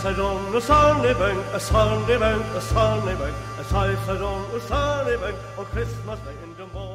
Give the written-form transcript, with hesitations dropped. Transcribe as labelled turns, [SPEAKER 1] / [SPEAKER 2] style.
[SPEAKER 1] on a sunny bank, a sunny bank, a sunny bank, a on a sunny bank on Christmas Day in the morning.